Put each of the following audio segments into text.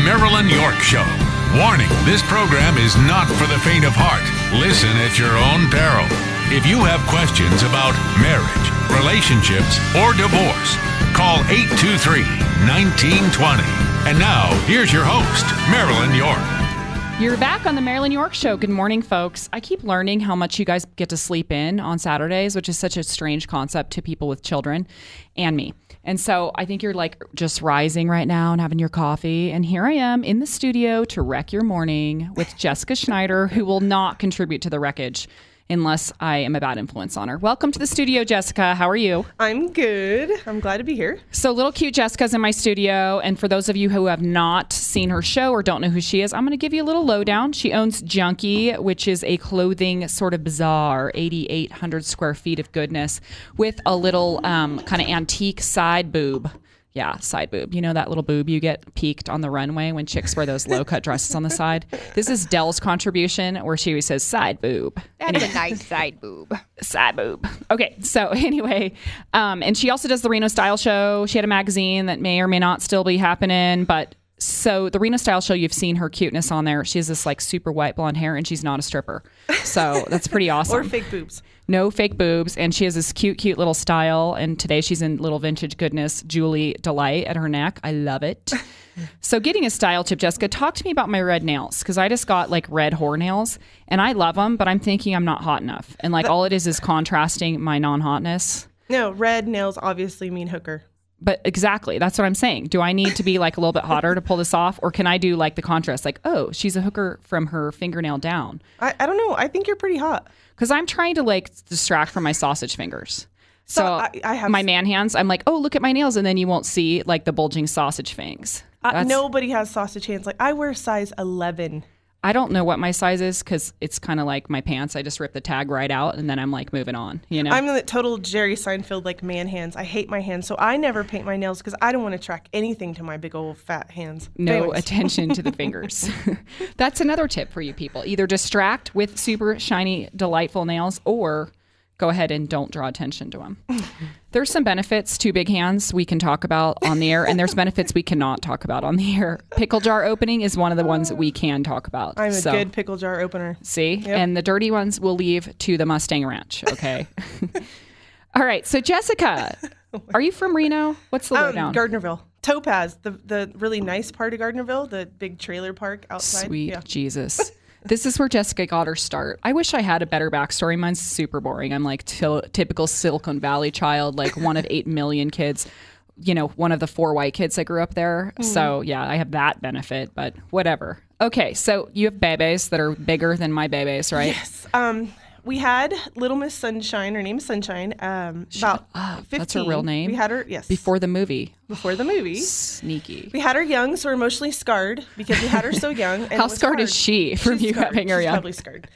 Marilyn York Show. Warning, this program is not for the faint of heart. Listen at your own peril. If you have questions about marriage, relationships, or divorce, call 823-1920. And now, here's your host, Marilyn York. You're back on the Marilyn York Show. Good morning, folks. I keep learning how much you guys get to sleep in on Saturdays, which is such a strange concept to people with children and me. And so I think you're like just rising right now and having your coffee. And here I am in the studio to wreck your morning with Jessica Schneider, who will not contribute to the wreckage unless I am a bad influence on her. Welcome to the studio, Jessica. How are you? I'm good. I'm glad to be here. So little cute Jessica's in my studio. And for those of you who have not seen her show or don't know who she is, I'm going to give you a little lowdown. She owns Junkie, which is a clothing sort of bazaar, 8,800 square feet of goodness with a little kind of antique side boob. Yeah, side boob. You know that little boob you get peaked on the runway when chicks wear those low-cut dresses on the side? This is Dell's contribution where she always says side boob. That's a nice side boob. Side boob. Okay, so anyway, and she also does the Reno Style Show. She had a magazine that may or may not still be happening, but so the Reno Style Show, you've seen her cuteness on there. She has this like super white blonde hair and she's not a stripper. So that's pretty awesome. Or fake boobs. No fake boobs. And she has this cute, cute little style. And today she's in little vintage goodness, Julie Delight at her neck. I love it. So getting a style tip, Jessica, talk to me about my red nails. Because I just got like red whore nails and I love them, but I'm thinking I'm not hot enough. And like all it is contrasting my non-hotness. No, red nails obviously mean hooker. But exactly, that's what I'm saying. Do I need to be like a little bit hotter to pull this off? Or can I do like the contrast? Like, oh, she's a hooker from her fingernail down. I don't know. I think you're pretty hot. Because I'm trying to like distract from my sausage fingers. So I have my man hands, I'm like, oh, look at my nails. And then you won't see like the bulging sausage fangs. Nobody has sausage hands. Like I wear size 11. I don't know what my size is because it's kind of like my pants. I just rip the tag right out and then I'm like moving on, you know? I'm the total Jerry Seinfeld like man hands. I hate my hands. So I never paint my nails because I don't want to track anything to my big old fat hands. No Anyways. attention to the fingers. That's another tip for you people. Either distract with super shiny, delightful nails or go ahead and don't draw attention to them. There's some benefits to big hands we can talk about on the air, and there's benefits we cannot talk about on the air. Pickle jar opening is one of the ones that we can talk about. I'm a good pickle jar opener. See? Yep. And the dirty ones we'll leave to the Mustang Ranch, okay? All right, so Jessica, are you from Reno? What's the lowdown? Gardnerville. Topaz, the really nice part of Gardnerville, the big trailer park outside. Sweet Jesus. This is where Jessica got her start. I wish I had a better backstory. Mine's super boring. I'm like typical Silicon Valley child, like one of 8 million kids, you know, one of the 4 white kids that grew up there. So yeah, I have that benefit, but whatever. Okay, so you have babies that are bigger than my babies, right? Yes. We had Little Miss Sunshine. Her name is Sunshine. About 15. That's her real name? We had her, yes. Before the movie. Before the movie. Sneaky. We had her young, so we're emotionally scarred because we had her so young. And How scarred is she from you having her She's young? Probably scarred.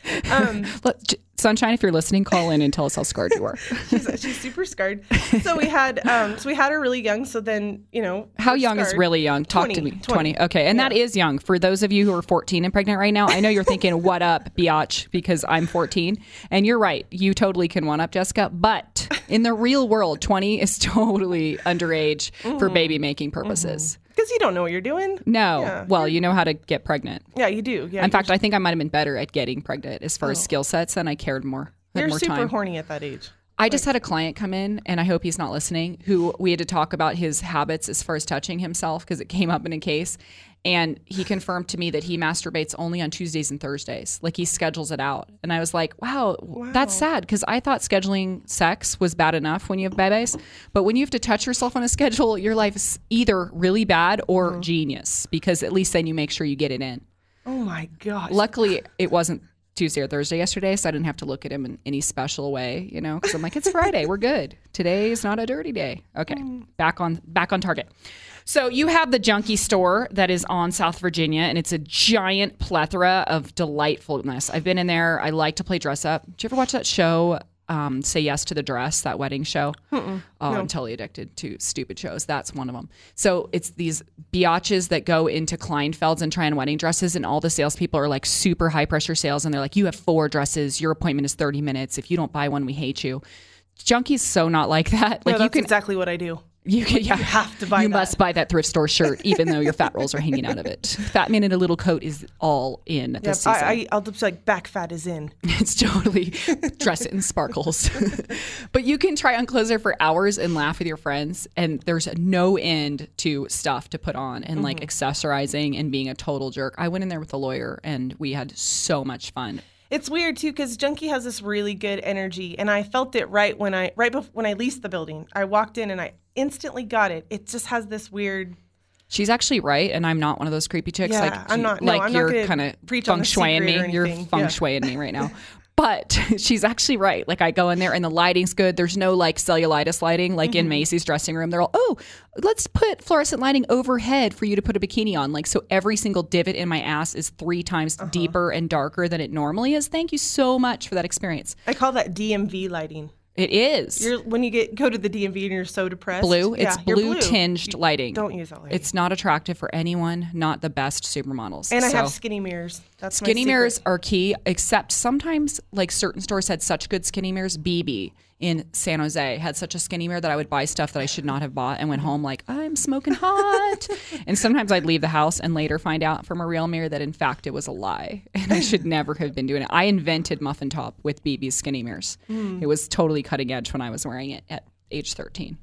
Sunshine, if you're listening, call in and tell us how scarred you are. She's super scarred. So we had her really young. So then, you know. How young is really young? Talk 20, to me. 20. Okay. And that is young. For those of you who are 14 and pregnant right now, I know you're thinking, what up, biatch, because I'm 14. And you're right. You totally can one up, Jessica. But in the real world, 20 is totally underage for baby making purposes. Because you don't know what you're doing. No. Yeah. Well, you know how to get pregnant. Yeah, you do. Yeah. In fact, I think I might have been better at getting pregnant as far as skill sets, and I cared more. You're more super time. horny at that age. I just had a client come in, and I hope he's not listening, who we had to talk about his habits as far as touching himself because it came up in a case. And he confirmed to me that he masturbates only on Tuesdays and Thursdays. Like he schedules it out. And I was like, wow. That's sad because I thought scheduling sex was bad enough when you have babies. But when you have to touch yourself on a schedule, your life is either really bad or genius because at least then you make sure you get it in. Oh my gosh. Luckily, it wasn't Tuesday or Thursday yesterday, so I didn't have to look at him in any special way, you know, because I'm like, it's Friday. We're good. Today is not a dirty day. Okay, back on target. So you have the Junkie store that is on South Virginia, and it's a giant plethora of delightfulness. I've been in there. I like to play dress up. Did you ever watch that show, Say Yes to the Dress, that wedding show? No. I'm totally addicted to stupid shows. That's one of them. So it's these biatches that go into Kleinfelds and try on wedding dresses, and all the salespeople are like super high pressure sales, and they're like, you have 4 dresses. Your appointment is 30 minutes. If you don't buy one, we hate you. Junkie's so not like that. Like no, that's exactly what I do. You have to buy You that. must buy that thrift store shirt, even though your fat rolls are hanging out of it. Fat man in a little coat is all in this season. I'll just be like, back fat is in. It's totally dress it in sparkles. But you can try on clothes there for hours and laugh with your friends. And there's no end to stuff to put on and like accessorizing and being a total jerk. I went in there with a lawyer and we had so much fun. It's weird too because Junkie has this really good energy, and I felt it when I leased the building. I walked in and I instantly got it. It just has this weird. She's actually right, and I'm not one of those creepy chicks. Yeah, like I'm not. Like I'm you're not kind of preach feng on the shuiing secret or me. You're anything. feng shuiing me right now. But she's actually right. Like I go in there and the lighting's good. There's no like cellulitis lighting like in Macy's dressing room. They're all, let's put fluorescent lighting overhead for you to put a bikini on. Like so every single divot in my ass is 3 times deeper and darker than it normally is. Thank you so much for that experience. I call that DMV lighting. It is. When you go to the DMV and you're so depressed. Blue. It's you're blue tinged lighting. Don't use that lighting. It's not attractive for anyone, not the best supermodels. And I have So- skinny mirrors. That's my Skinny secret. mirrors are key, except sometimes like certain stores had such good skinny mirrors. BB in San Jose had such a skinny mirror that I would buy stuff that I should not have bought and went home like, I'm smoking hot. And sometimes I'd leave the house and later find out from a real mirror that in fact it was a lie and I should never have been doing it. I invented muffin top with BB's skinny mirrors. It was totally cutting edge when I was wearing it at age 13.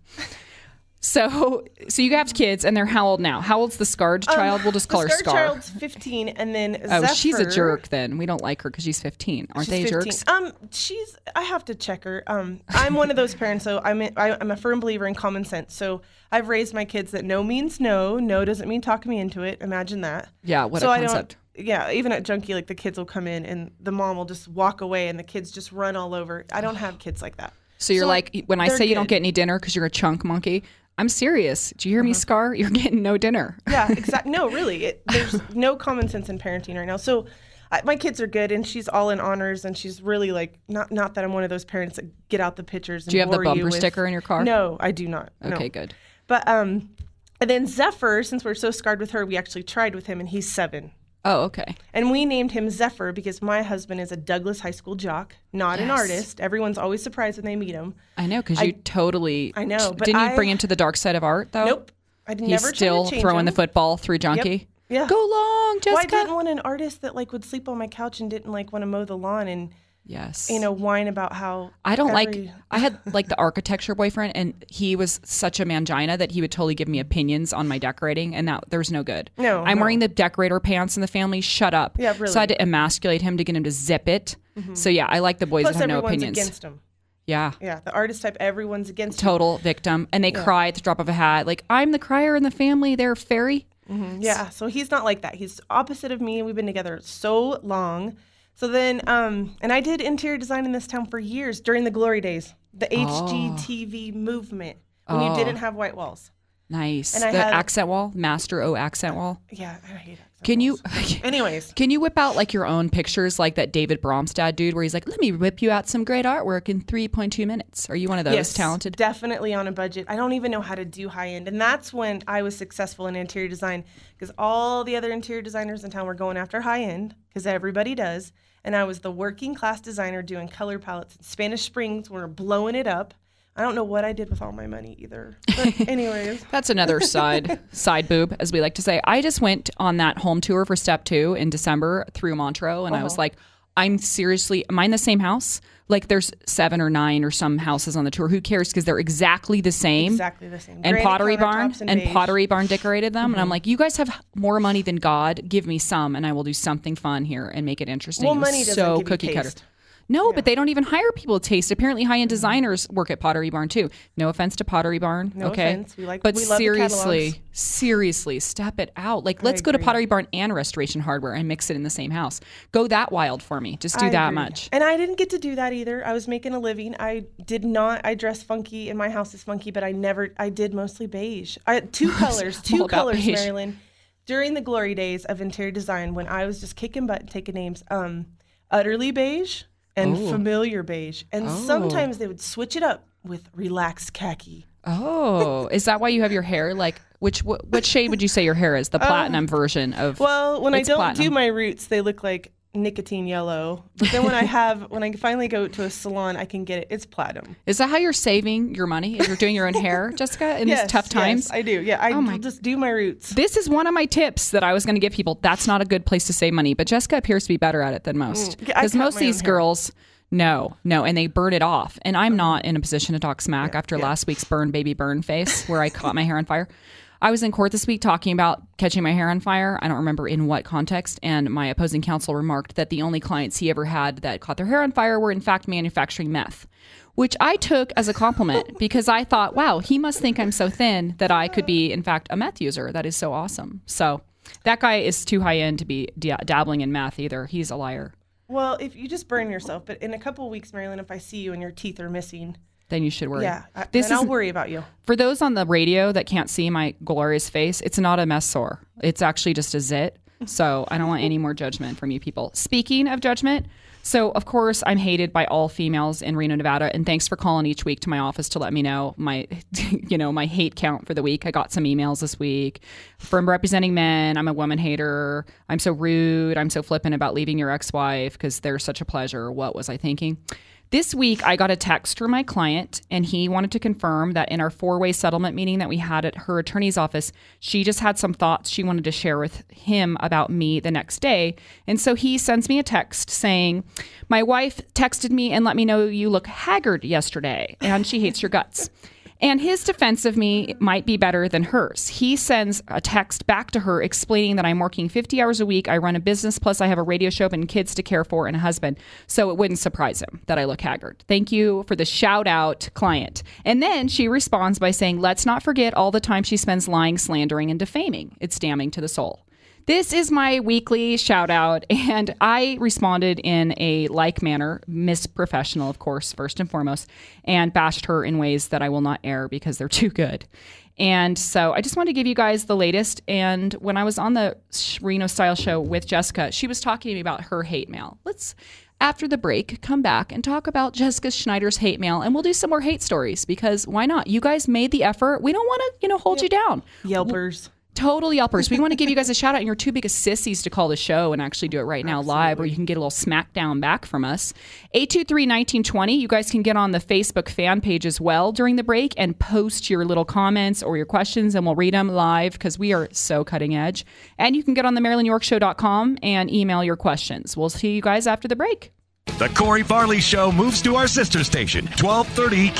So you have kids, and they're how old now? How old's the scarred child? We'll just call her The scarred Scar. child's 15, and then Oh, Zephyr, she's a jerk then. We don't like her because she's 15. Aren't they She's 15. jerks? I have to check her. I'm one of those parents, so I'm a firm believer in common sense. So I've raised my kids that no means no. No doesn't mean talk me into it. Imagine that. Yeah, what so a I concept. Yeah, even at Junkie, like the kids will come in and the mom will just walk away and the kids just run all over. I don't have kids like that. So you're like, when I they're say you don't good. get any dinner because you're a chunk monkey, I'm serious. Do you hear me, Scar? You're getting no dinner. Yeah, exactly. No, really. There's no common sense in parenting right now. So my kids are good, and she's all in honors, and she's really like, not that I'm one of those parents that get out the pictures and Do you have the bore bumper with- sticker in your car? No, I do not. Okay, No. good. But and then Zephyr, since we're so scarred with her, we actually tried with him, and he's 7. Oh, okay. And we named him Zephyr because my husband is a Douglas High School jock, not an Yes. artist. Everyone's always surprised when they meet him. I know, because you totally... I know, but Didn't you I- bring him to the dark side of art, though? Nope. I'd He's never tried still to change throwing him. the football through Junkie? Yeah. Go long, Well, I Jessica. didn't want an artist that like would sleep on my couch and didn't like want to mow the lawn and Yes. whine about how I don't I had like the architecture boyfriend, and he was such a mangina that he would totally give me opinions on my decorating, and that there's no good. No, I'm no. wearing the decorator pants in the family. Shut up. Yeah, really. So I had to emasculate him to get him to zip it. So yeah, I like the boys Plus that have no everyone's opinions. against him. Yeah. Yeah, the artist type, everyone's against him. Total victim. And they cry at the drop of a hat. Like, I'm the crier in the family. They're fairy. Yeah, so he's not like that. He's opposite of me. We've been together so long. So then, and I did interior design in this town for years during the glory days, the HGTV movement, when you didn't have white walls. Nice. And I The had- accent wall, Master O accent wall. Yeah, I hate it. Can you Anyways. can you whip out like your own pictures like that David Bromstad dude where he's like, let me whip you out some great artwork in 3.2 minutes? Are you one of those Yes, talented? definitely on a budget. I don't even know how to do high end. And that's when I was successful in interior design because all the other interior designers in town were going after high end because everybody does. And I was the working class designer doing color palettes. Spanish Springs were blowing it up. I don't know what I did with all my money either. But anyways. That's another side boob, as we like to say. I just went on that home tour for step 2 in December through Montreux, and I was like, am I in the same house? Like there's 7 or 9 or some houses on the tour. Who cares? Because they're exactly the same. Exactly the same. And Granite Pottery Barn countertops and beige. Pottery Barn decorated them. And I'm like, you guys have more money than God. Give me some, and I will do something fun here and make it interesting. Well, It was money doesn't so give you cookie cutter. taste. No, but they don't even hire people to taste. Apparently, high-end designers work at Pottery Barn too. No offense to Pottery Barn, No okay? offense. We but love the catalogs. seriously, step it out. Like, let's go to agree. Pottery Barn and Restoration Hardware and mix it in the same house. Go that wild for me. Just do I that agree. much. And I didn't get to do that either. I was making a living. I dress funky, and my house is funky, but I did mostly beige. I had 2 colors, all 2 about colors, beige. Marilyn. During the glory days of interior design, when I was just kicking butt and taking names, utterly beige and familiar beige. And sometimes they would switch it up with relaxed khaki. Oh, is that why you have your hair like? Which shade would you say your hair is? The platinum version of. Well, when I It's don't platinum. do my roots, they look like nicotine yellow. But then when I finally go to a salon, I can get it. It's platinum. Is that how you're saving your money? Is you're doing your own hair, Jessica, in these tough times? Yes, I do. Yeah, I just do my roots. This is one of my tips that I was going to give people. That's not a good place to save money, but Jessica appears to be better at it than most. Because most of these girls, no, and they burn it off. And I'm not in a position to talk smack after last week's baby burn face where I caught my hair on fire. I was in court this week talking about catching my hair on fire. I don't remember in what context. And my opposing counsel remarked that the only clients he ever had that caught their hair on fire were in fact manufacturing meth, which I took as a compliment because I thought, wow, he must think I'm so thin that I could be in fact a meth user. That is so awesome. So that guy is too high end to be dabbling in meth either. He's a liar. Well, if you just burn yourself, but in a couple of weeks, Marilyn, if I see you and your teeth are missing, then you should worry. Yeah, then I'll worry about you. For those on the radio that can't see my glorious face, it's not a mess sore. It's actually just a zit. So I don't want any more judgment from you people. Speaking of judgment, so of course I'm hated by all females in Reno, Nevada. And thanks for calling each week to my office to let me know my, my hate count for the week. I got some emails this week from representing men. I'm a woman hater. I'm so rude. I'm so flippant about leaving your ex-wife because they're such a pleasure. What was I thinking? This week, I got a text from my client, and he wanted to confirm that in our 4-way settlement meeting that we had at her attorney's office, she just had some thoughts she wanted to share with him about me the next day. And so he sends me a text saying, my wife texted me and let me know you look haggard yesterday, and she hates your guts. And his defense of me might be better than hers. He sends a text back to her explaining that I'm working 50 hours a week. I run a business, plus I have a radio show and kids to care for and a husband. So it wouldn't surprise him that I look haggard. Thank you for the shout out, client. And then she responds by saying, let's not forget all the time she spends lying, slandering, and defaming. It's damning to the soul. This is my weekly shout out, and I responded in a like manner, Miss Professional, of course, first and foremost, and bashed her in ways that I will not air because they're too good. And so I just want to give you guys the latest. And when I was on the Reno Style Show with Jessica, she was talking to me about her hate mail. Let's, after the break, come back and talk about Jessica Schneider's hate mail, and we'll do some more hate stories because why not? You guys made the effort. We don't want to, hold you down. Yelpers. Total Yelpers. We want to give you guys a shout out, and you're too big of sissies to call the show and actually do it right now live, where you can get a little smackdown back from us. 823-1920. You guys can get on the Facebook fan page as well during the break and post your little comments or your questions, and we'll read them live because we are so cutting edge. And you can get on the MarilynYorkShow.com and email your questions. We'll see you guys after the break. The Corey Farley Show moves to our sister station, 1230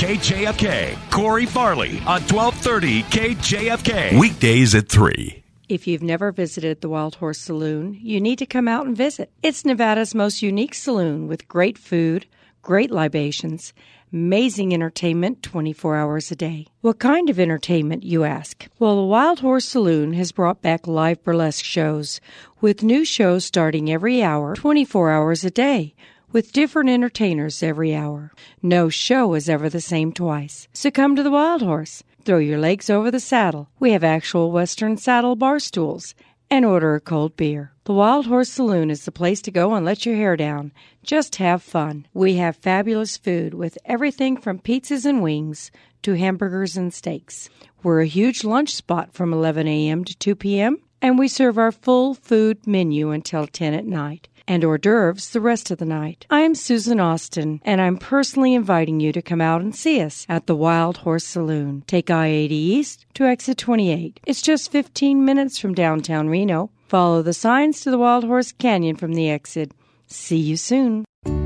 KJFK. Corey Farley on 1230 KJFK. Weekdays at 3. If you've never visited the Wild Horse Saloon, you need to come out and visit. It's Nevada's most unique saloon with great food, great libations, amazing entertainment 24 hours a day. What kind of entertainment, you ask? Well, the Wild Horse Saloon has brought back live burlesque shows, with new shows starting every hour, 24 hours a day, with different entertainers every hour. No show is ever the same twice. So come to the Wild Horse. Throw your legs over the saddle. We have actual Western saddle bar stools. And order a cold beer. The Wild Horse Saloon is the place to go and let your hair down. Just have fun. We have fabulous food with everything from pizzas and wings to hamburgers and steaks. We're a huge lunch spot from 11 a.m. to 2 p.m. And we serve our full food menu until 10 at night. And hors d'oeuvres the rest of the night. I'm Susan Austin, and I'm personally inviting you to come out and see us at the Wild Horse Saloon. Take I-80 East to exit 28. It's just 15 minutes from downtown Reno. Follow the signs to the Wild Horse Canyon from the exit. See you soon.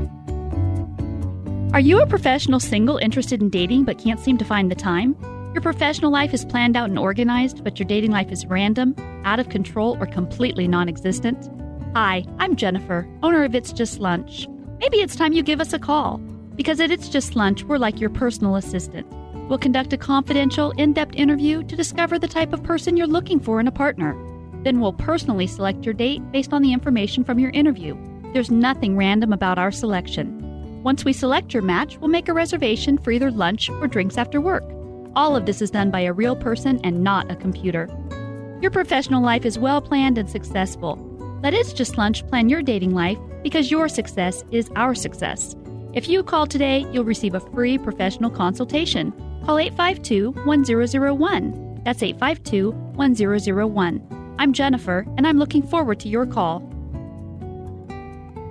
Are you a professional single interested in dating but can't seem to find the time? Your professional life is planned out and organized, but your dating life is random, out of control, or completely non-existent? Hi, I'm Jennifer, owner of It's Just Lunch. Maybe it's time you give us a call, because at It's Just Lunch, we're like your personal assistant. We'll conduct a confidential, in-depth interview to discover the type of person you're looking for in a partner. Then we'll personally select your date based on the information from your interview. There's nothing random about our selection. Once we select your match, we'll make a reservation for either lunch or drinks after work. All of this is done by a real person and not a computer. Your professional life is well planned and successful. Let It's Just Lunch plan your dating life, because your success is our success. If you call today, you'll receive a free professional consultation. Call 852-1001. That's 852-1001. I'm Jennifer, and I'm looking forward to your call.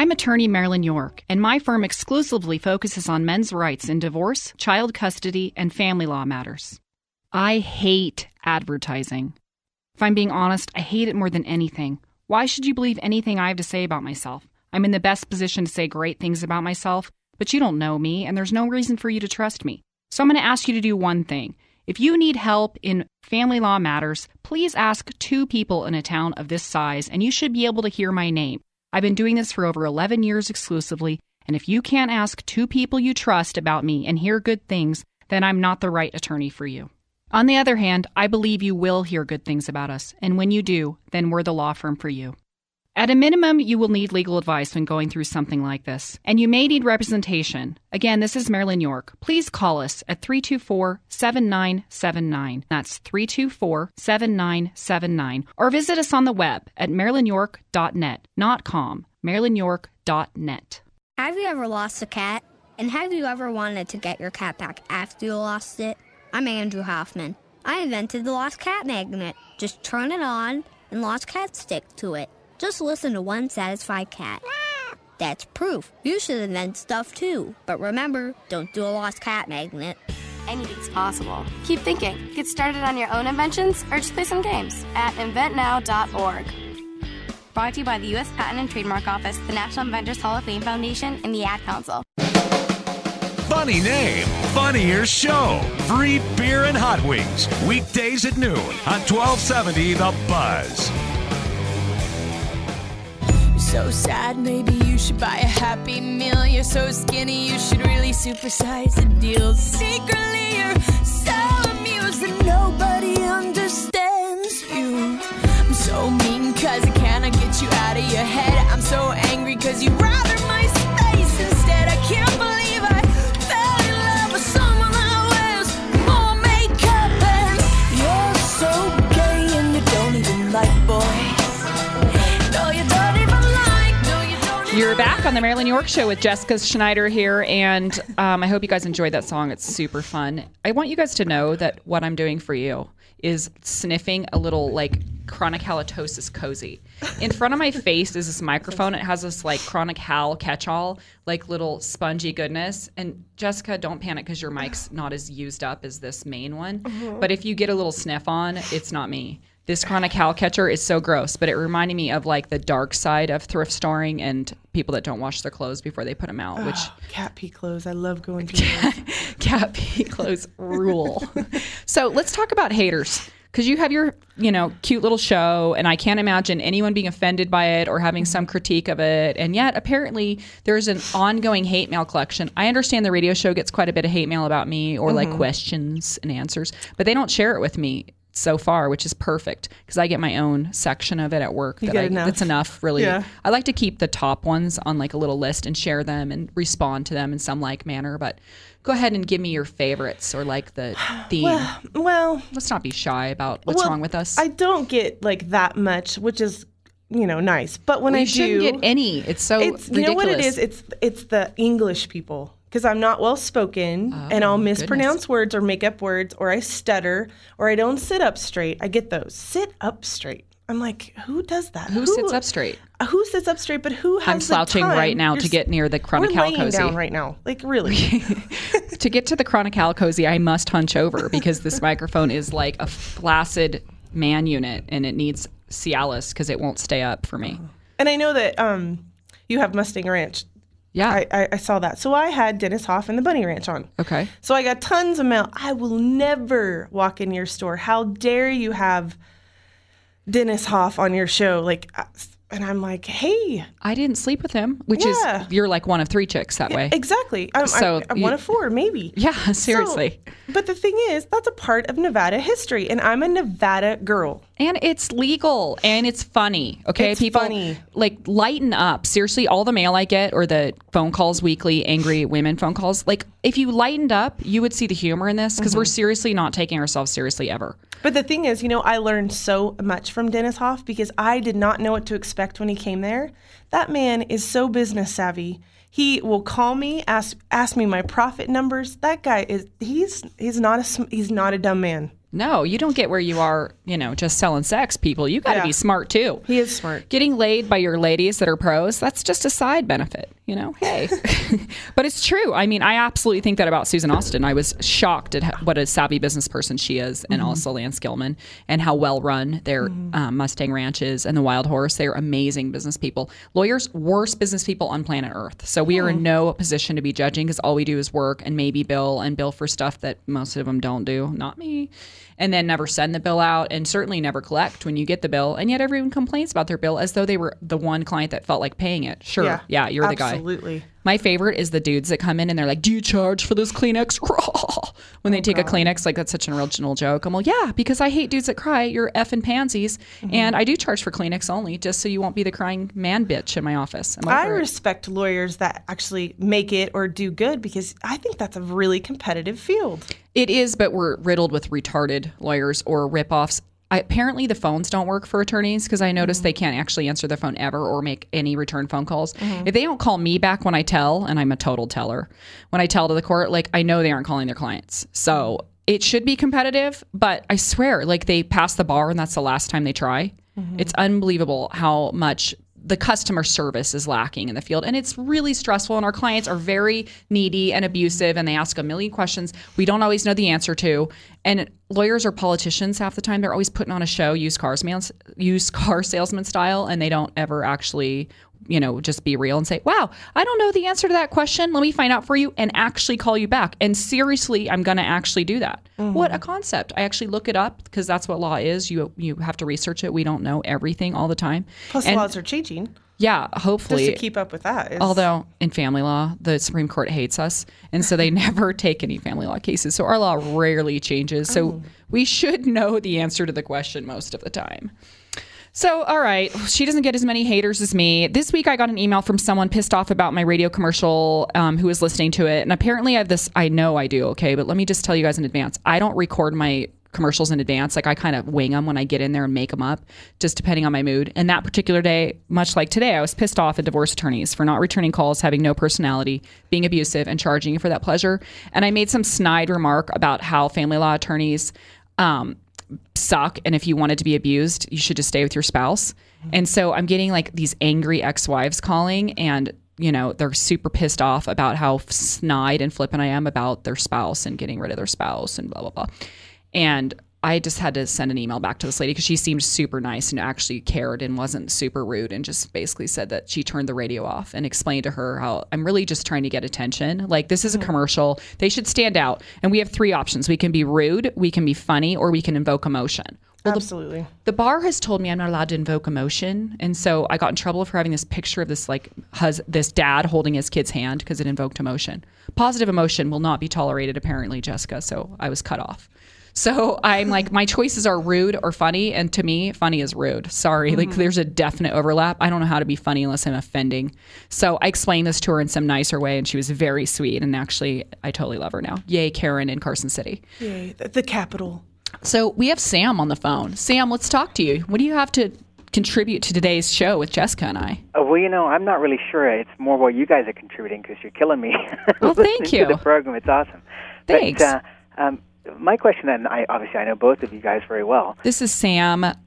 I'm attorney Marilyn York, and my firm exclusively focuses on men's rights in divorce, child custody, and family law matters. I hate advertising. If I'm being honest, I hate it more than anything. Why should you believe anything I have to say about myself? I'm in the best position to say great things about myself, but you don't know me, and there's no reason for you to trust me. So I'm going to ask you to do one thing. If you need help in family law matters, please ask 2 people in a town of this size, and you should be able to hear my name. I've been doing this for over 11 years exclusively, and if you can't ask 2 people you trust about me and hear good things, then I'm not the right attorney for you. On the other hand, I believe you will hear good things about us, and when you do, then we're the law firm for you. At a minimum, you will need legal advice when going through something like this, and you may need representation. Again, this is Marilyn York. Please call us at 324-7979. That's 324-7979. Or visit us on the web at marilynyork.net, not com, marilynyork.net. Have you ever lost a cat? And have you ever wanted to get your cat back after you lost it? I'm Andrew Hoffman. I invented the Lost Cat Magnet. Just turn it on and lost cats stick to it. Just listen to one satisfied cat. That's proof. You should invent stuff too. But remember, don't do a lost cat magnet. Anything's possible. Keep thinking. Get started on your own inventions or just play some games at inventnow.org. Brought to you by the U.S. Patent and Trademark Office, the National Inventors Hall of Fame Foundation, and the Ad Council. Funny name, funnier show. Free beer and hot wings. Weekdays at noon on 1270 The Buzz. So sad, maybe you should buy a Happy Meal. You're so skinny, you should really supersize the deal. Secretly, you're so amused that nobody understands you. I'm so mean cause I cannot get you out of your head. I'm so angry cause you rather my space instead. I can't believe I fell in love with someone that wears more makeup. And you're so gay and you don't even like boys. No, you don't even. You're back on the Marilyn York Show with Jessica Schneider here, and I hope you guys enjoyed that song. It's super fun. I want you guys to know that what I'm doing for you is sniffing a little, like, chronic halitosis cozy. In front of my face is this microphone. It has this, like, chronic hal catch-all, like, little spongy goodness. And Jessica, don't panic because your mic's not as used up as this main one. Mm-hmm. But if you get a little sniff on, it's not me. This chronic hal catcher is so gross, but it reminded me of like the dark side of thrift storing and people that don't wash their clothes before they put them out. Which cat pee clothes, I love going through those. Cat pee clothes rule. So let's talk about haters, because you have your cute little show, and I can't imagine anyone being offended by it or having some critique of it. And yet, apparently, there's an ongoing hate mail collection. I understand the radio show gets quite a bit of hate mail about me or like questions and answers, but they don't share it with me so far, which is perfect because I get my own section of it at work. That's enough, really. Yeah. I like to keep the top ones on like a little list and share them and respond to them in some like manner. But go ahead and give me your favorites or like the theme. Well, let's not be shy about what's wrong with us. I don't get like that much, which is nice. But when I do, shouldn't get any. It's so ridiculous. You know what it is? It's the English people. Because I'm not well spoken and I'll mispronounce words or make up words or I stutter or I don't sit up straight. I get those. Sit up straight. I'm like, who does that? Who sits up straight? Who sits up straight? But who has I'm slouching right now to get near the chronic hal cozy. We're laying down right now. Like, really. To get to the chronic hal cozy, I must hunch over because this microphone is like a flaccid man unit and it needs Cialis because it won't stay up for me. And I know that you have Mustang Ranch. Yeah. I saw that. So I had Dennis Hoff and the Bunny Ranch on. Okay. So I got tons of mail. I will never walk in your store. How dare you have Dennis Hoff on your show? And I'm like, hey. I didn't sleep with him, which is, you're like one of 3 chicks that way. Exactly. I'm one of 4, maybe. Yeah, seriously. But the thing is, that's a part of Nevada history, and I'm a Nevada girl. And it's legal, and it's funny, okay? It's People, funny. Like, lighten up. Seriously, all the mail I get or the phone calls weekly, angry women phone calls, like, if you lightened up, you would see the humor in this, because we're seriously not taking ourselves seriously ever. But the thing is, I learned so much from Dennis Hoff because I did not know what to expect when he came there. That man is so business savvy. He will call me, ask me my profit numbers. That guy he's not a dumb man. No, you don't get where you are, just selling sex, people. You got to be smart, too. He is smart. Getting laid by your ladies that are pros, that's just a side benefit, Hey. But it's true. I mean, I absolutely think that about Susan Austin. I was shocked at what a savvy business person she is, and also Lance Gilman, and how well run their Mustang Ranch is, and the Wild Horse. They're amazing business people. Lawyers, worst business people on planet Earth. So we are in no position to be judging, because all we do is work and maybe bill for stuff that most of them don't do. Not me. And then never send the bill out, and certainly never collect when you get the bill. And yet everyone complains about their bill as though they were the one client that felt like paying it. Sure. Yeah, you're the guy. Absolutely. My favorite is the dudes that come in and they're like, do you charge for this Kleenex? When they take a Kleenex, like, that's such an original joke. I'm like, yeah, because I hate dudes that cry. You're effing pansies. And I do charge for Kleenex only, just so you won't be the crying man bitch in my office. I respect lawyers that actually make it or do good, because I think that's a really competitive field. It is, but we're riddled with retarded lawyers or ripoffs. Apparently, the phones don't work for attorneys, because I noticed they can't actually answer their phone ever or make any return phone calls. If they don't call me back when I tell, and I'm a total teller, when I tell to the court, like, I know they aren't calling their clients. So it should be competitive, but I swear, like, they pass the bar and that's the last time they try. It's unbelievable how much the customer service is lacking in the field. And it's really stressful. And our clients are very needy and abusive, and they ask a million questions we don't always know the answer to. And lawyers are politicians half the time. They're always putting on a show, used car salesman style, and they don't ever actually, just be real and say, wow, I don't know the answer to that question. Let me find out for you and actually call you back. And seriously, I'm going to actually do that. What a concept. I actually look it up, because that's what law is. You have to research it. We don't know everything all the time. Plus, laws are changing. Yeah, hopefully. Just to keep up with that. Although in family law, the Supreme Court hates us, and so they never take any family law cases. So our law rarely changes. So we should know the answer to the question most of the time. So, all right, she doesn't get as many haters as me. This week I got an email from someone pissed off about my radio commercial who was listening to it. And apparently I have this, I know I do, okay, but let me just tell you guys in advance. I don't record my commercials in advance. Like, I kind of wing them when I get in there and make them up, just depending on my mood. And that particular day, much like today, I was pissed off at divorce attorneys for not returning calls, having no personality, being abusive, and charging you for that pleasure. And I made some snide remark about how family law attorneys suck, and if you wanted to be abused, you should just stay with your spouse. And so I'm getting like these angry ex-wives calling, and they're super pissed off about how snide and flippant I am about their spouse and getting rid of their spouse and blah blah blah. And I just had to send an email back to this lady, because she seemed super nice and actually cared and wasn't super rude, and just basically said that she turned the radio off, and explained to her how I'm really just trying to get attention. Like, this is a commercial. They should stand out. And we have three options. We can be rude, we can be funny, or we can invoke emotion. Well, absolutely. The bar has told me I'm not allowed to invoke emotion. And so I got in trouble for having this picture of this this dad holding his kid's hand, because it invoked emotion. Positive emotion will not be tolerated, apparently, Jessica. So I was cut off. So I'm like, my choices are rude or funny. And to me, funny is rude. Sorry. Like, there's a definite overlap. I don't know how to be funny unless I'm offending. So I explained this to her in some nicer way, and she was very sweet. And actually, I totally love her now. Yay, Karen in Carson City. Yay, the capital. So we have Sam on the phone. Sam, let's talk to you. What do you have to contribute to today's show with Jessica and I? Well, I'm not really sure. It's more what you guys are contributing, because you're killing me. Well, thank you. To the program. It's awesome. Thanks. But, my question, and I know both of you guys very well. This is Sam of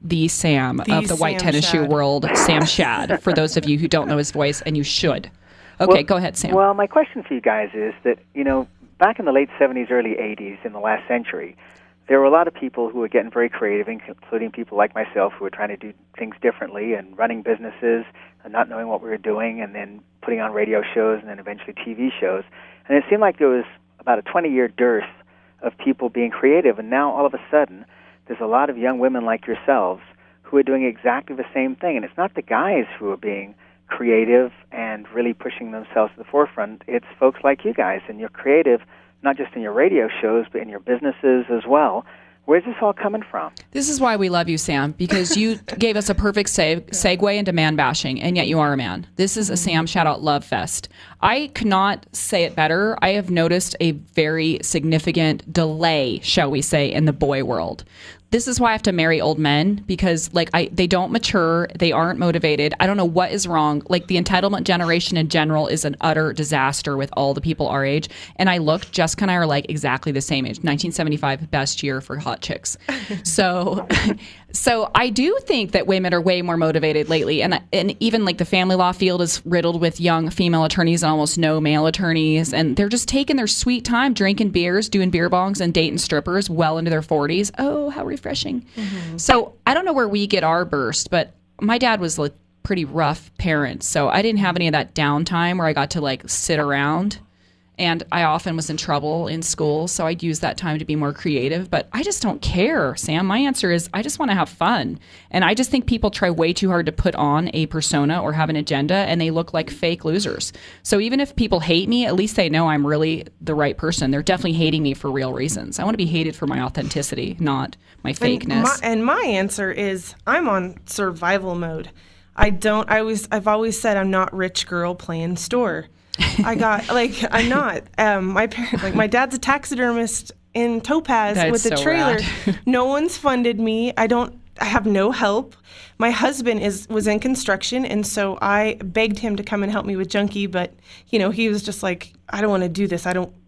the white tennis shoe world, Sam Shad, for those of you who don't know his voice, and you should. Okay, go ahead, Sam. Well, my question for you guys is that, back in the late 70s, early 80s, in the last century, there were a lot of people who were getting very creative, including people like myself who were trying to do things differently and running businesses and not knowing what we were doing, and then putting on radio shows and then eventually TV shows. And it seemed like there was about a 20-year dearth of people being creative, and now all of a sudden there's a lot of young women like yourselves who are doing exactly the same thing. And it's not the guys who are being creative and really pushing themselves to the forefront. It's folks like you guys, and you're creative not just in your radio shows but in your businesses as well. Where's this all coming from? This is why we love you, Sam, because you gave us a perfect segue into man bashing, and yet you are a man. This is a Sam Shout-Out Love Fest. I could not say it better. I have noticed a very significant delay, shall we say, in the boy world. this is why I have to marry old men, because like they don't mature, they aren't motivated. I don't know what is wrong. Like the entitlement generation in general is an utter disaster with all the people our age. And I looked, Jessica and I are like exactly the same age. 1975, best year for hot chicks. So I do think that women are way more motivated lately. And even like the family law field is riddled with young female attorneys and almost no male attorneys. And they're just taking their sweet time drinking beers, doing beer bongs and dating strippers well into their 40s. Oh, how refreshing. Mm-hmm. So I don't know where we get our burst, but my dad was a pretty rough parent. So I didn't have any of that downtime where I got to like sit around. And I often was in trouble in school, so I'd use that time to be more creative. But I just don't care, Sam. My answer is I just want to have fun. And I just think people try way too hard to put on a persona or have an agenda, and they look like fake losers. So even if people hate me, at least they know I'm really the right person. They're definitely hating me for real reasons. I want to be hated for my authenticity, not my fakeness. And my answer is I'm on survival mode. I've always said I'm not rich girl playing store. I'm not. My parents, like my dad's a taxidermist in Topaz with a trailer. No one's funded me. I have no help. My husband was in construction, and so I begged him to come and help me with Junkie, but he was just like, I don't want to do this.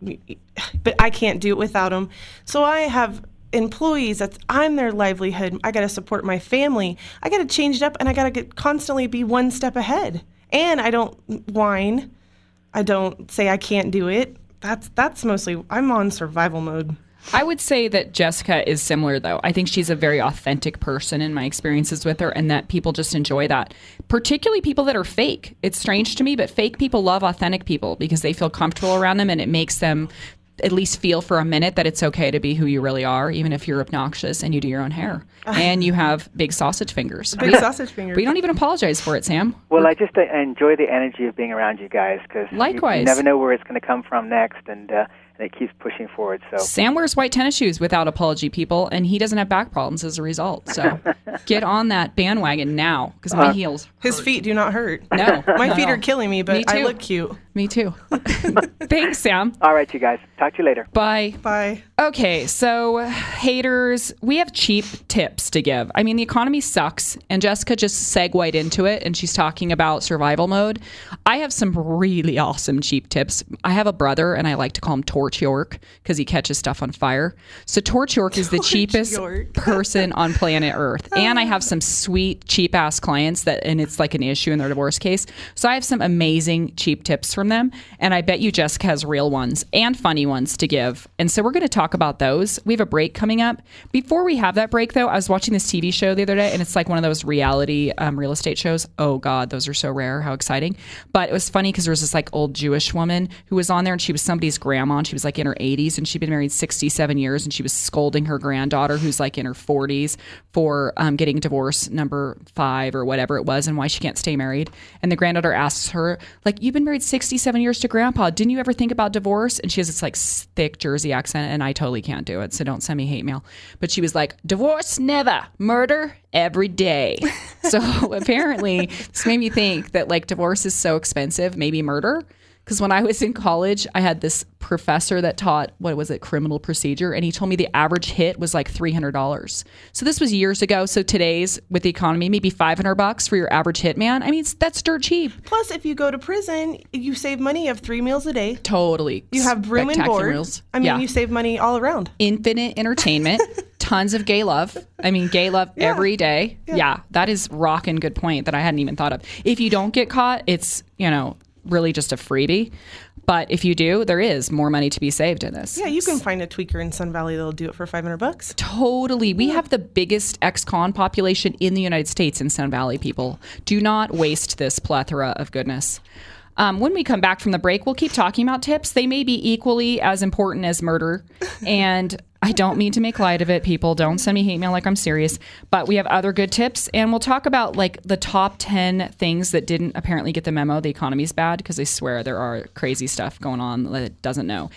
But I can't do it without him. So I have employees. I'm their livelihood. I got to support my family. I got to change it up, and I got to constantly be one step ahead. And I don't whine. I don't say I can't do it. That's mostly, I'm on survival mode. I would say that Jessica is similar, though. I think she's a very authentic person in my experiences with her, and that people just enjoy that. Particularly people that are fake. It's strange to me, but fake people love authentic people because they feel comfortable around them, and it makes them at least feel for a minute that it's okay to be who you really are, even if you're obnoxious and you do your own hair. And you have big sausage fingers. Sausage fingers. We don't even apologize for it, Sam. Well, I just enjoy the energy of being around you guys, because you never know where it's going to come from next, and it keeps pushing forward. So Sam wears white tennis shoes without apology, people, and he doesn't have back problems as a result. So get on that bandwagon now, because my heels hurt. His feet do not hurt. No. My feet are killing me, but I look cute. Me too. Thanks, Sam. All right, you guys. Talk to you later. Bye. Bye. Okay, so haters, we have cheap tips to give. I mean, the economy sucks, and Jessica just segued into it, and she's talking about survival mode. I have some really awesome cheap tips. I have a brother, and I like to call him Torch York because he catches stuff on fire. So Torch York is the cheapest person on planet Earth. And I have some sweet, cheap-ass clients and it's like an issue in their divorce case. So I have some amazing cheap tips from them, and I bet you Jessica has real ones and funny ones to give. And so we're going to talk about those. We have a break coming up. Before we have that break, though, I was watching this TV show the other day, and it's like one of those reality real estate shows. Oh, God, those are so rare. How exciting. But it was funny because there was this like old Jewish woman who was on there, and she was somebody's grandma, and she was like in her 80s, and she'd been married 67 years, and she was scolding her granddaughter, who's like in her 40s, for getting divorce number 5 or whatever it was, and why she can't stay married. And the granddaughter asks her, like, you've been married 67 years to grandpa. Didn't you ever think about divorce? And she has this like thick Jersey accent, and I totally can't do it, so don't send me hate mail. But she was like, divorce never, murder every day. So apparently this made me think that like divorce is so expensive, maybe murder. Because when I was in college, I had this professor that taught, criminal procedure, and he told me the average hit was like $300. So this was years ago. So today's, with the economy, maybe $500 for your average hit man. I mean, that's dirt cheap. Plus, if you go to prison, you save money. You have 3 meals a day. Totally. You have room and board. Meals. I mean, you save money all around. Infinite entertainment. Tons of gay love. I mean, gay love every day. Yeah, that is rockin' good point that I hadn't even thought of. If you don't get caught, it's, really just a freebie. But if you do, there is more money to be saved in this. Yeah, you can find a tweaker in Sun Valley that'll do it for $500. Totally. We have the biggest ex-con population in the United States in Sun Valley, people. Do not waste this plethora of goodness. When we come back from the break, we'll keep talking about tips. They may be equally as important as murder. And I don't mean to make light of it, people. Don't send me hate mail like I'm serious. But we have other good tips. And we'll talk about like the top 10 things that didn't apparently get the memo. The economy's bad, because I swear there are crazy stuff going on that it doesn't know.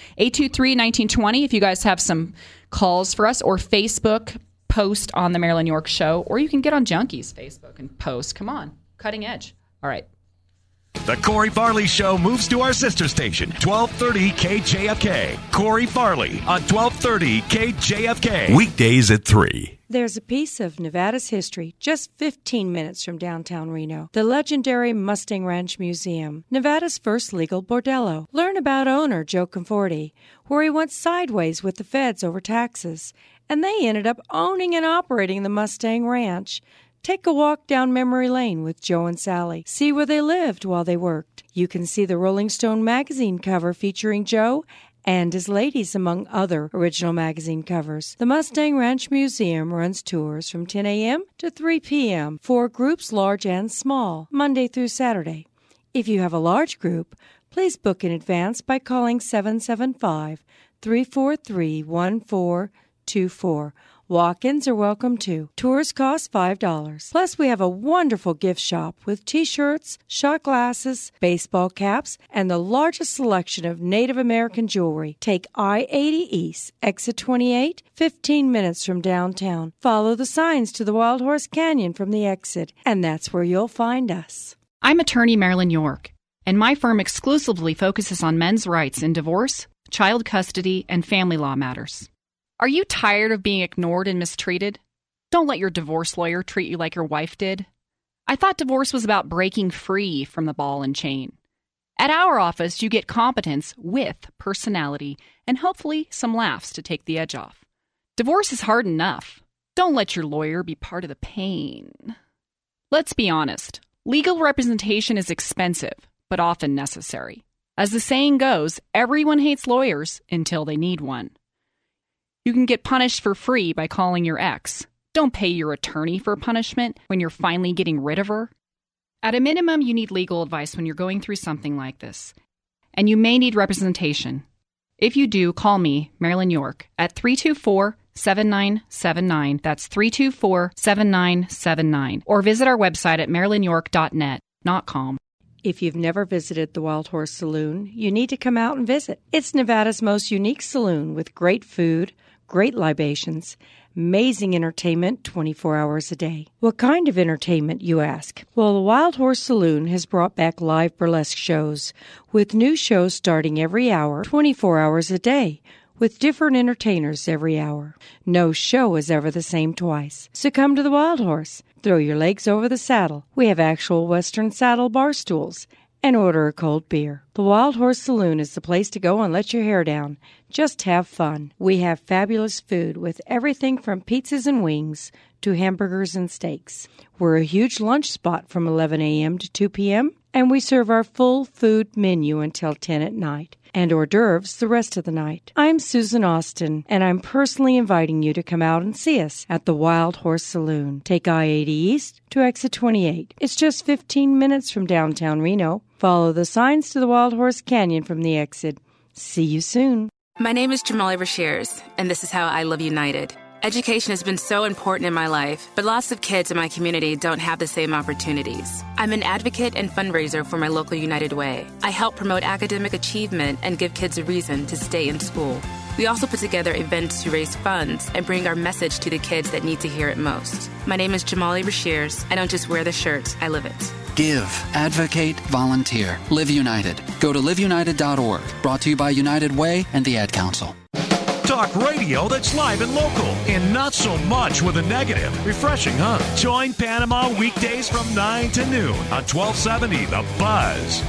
823-1920 if you guys have some calls for us, or Facebook post on the Marilyn York Show, or you can get on Junkie's Facebook and post. Come on. Cutting edge. All right. The Corey Farley Show moves to our sister station, 1230 KJFK. Corey Farley on 1230 KJFK. Weekdays at 3. There's a piece of Nevada's history just 15 minutes from downtown Reno. The legendary Mustang Ranch Museum, Nevada's first legal bordello. Learn about owner Joe Conforti, where he went sideways with the feds over taxes, and they ended up owning and operating the Mustang Ranch. Take a walk down memory lane with Joe and Sally. See where they lived while they worked. You can see the Rolling Stone magazine cover featuring Joe and his ladies, among other original magazine covers. The Mustang Ranch Museum runs tours from 10 a.m. to 3 p.m. for groups large and small, Monday through Saturday. If you have a large group, please book in advance by calling 775-343-1424. Walk-ins are welcome too. Tours cost $5. Plus, we have a wonderful gift shop with T-shirts, shot glasses, baseball caps, and the largest selection of Native American jewelry. Take I-80 East, exit 28, 15 minutes from downtown. Follow the signs to the Wild Horse Canyon from the exit, and that's where you'll find us. I'm attorney Marilyn York, and my firm exclusively focuses on men's rights in divorce, child custody, and family law matters. Are you tired of being ignored and mistreated? Don't let your divorce lawyer treat you like your wife did. I thought divorce was about breaking free from the ball and chain. At our office, you get competence with personality and hopefully some laughs to take the edge off. Divorce is hard enough. Don't let your lawyer be part of the pain. Let's be honest. Legal representation is expensive, but often necessary. As the saying goes, everyone hates lawyers until they need one. You can get punished for free by calling your ex. Don't pay your attorney for punishment when you're finally getting rid of her. At a minimum, you need legal advice when you're going through something like this. And you may need representation. If you do, call me, Marilyn York, at 324-7979. That's 324-7979. Or visit our website at marilynyork.net, not .com. If you've never visited the Wild Horse Saloon, you need to come out and visit. It's Nevada's most unique saloon with great food, great libations, amazing entertainment 24 hours a day. What kind of entertainment, you ask? Well, the Wild Horse Saloon has brought back live burlesque shows, with new shows starting every hour, 24 hours a day, with different entertainers every hour. No show is ever the same twice. So come to the Wild Horse. Throw your legs over the saddle. We have actual Western saddle bar stools. And order a cold beer. The Wild Horse Saloon is the place to go and let your hair down. Just have fun. We have fabulous food with everything from pizzas and wings to hamburgers and steaks. We're a huge lunch spot from 11 a.m. to 2 p.m. and we serve our full food menu until 10 at night, and hors d'oeuvres the rest of the night. I'm Susan Austin, and I'm personally inviting you to come out and see us at the Wild Horse Saloon. Take I-80 East to exit 28. It's just 15 minutes from downtown Reno. Follow the signs to the Wild Horse Canyon from the exit. See you soon. My name is Jamali Rashears, and this is how I live United. Education has been so important in my life, but lots of kids in my community don't have the same opportunities. I'm an advocate and fundraiser for my local United Way. I help promote academic achievement and give kids a reason to stay in school. We also put together events to raise funds and bring our message to the kids that need to hear it most. My name is Jamali Rashears. I don't just wear the shirt, I live it. Give, advocate, volunteer. Live United. Go to liveunited.org. Brought to you by United Way and the Ad Council. Talk radio that's live and local and not so much with a negative. Refreshing, huh? Join Panama weekdays from 9 to noon on 1270 The Buzz.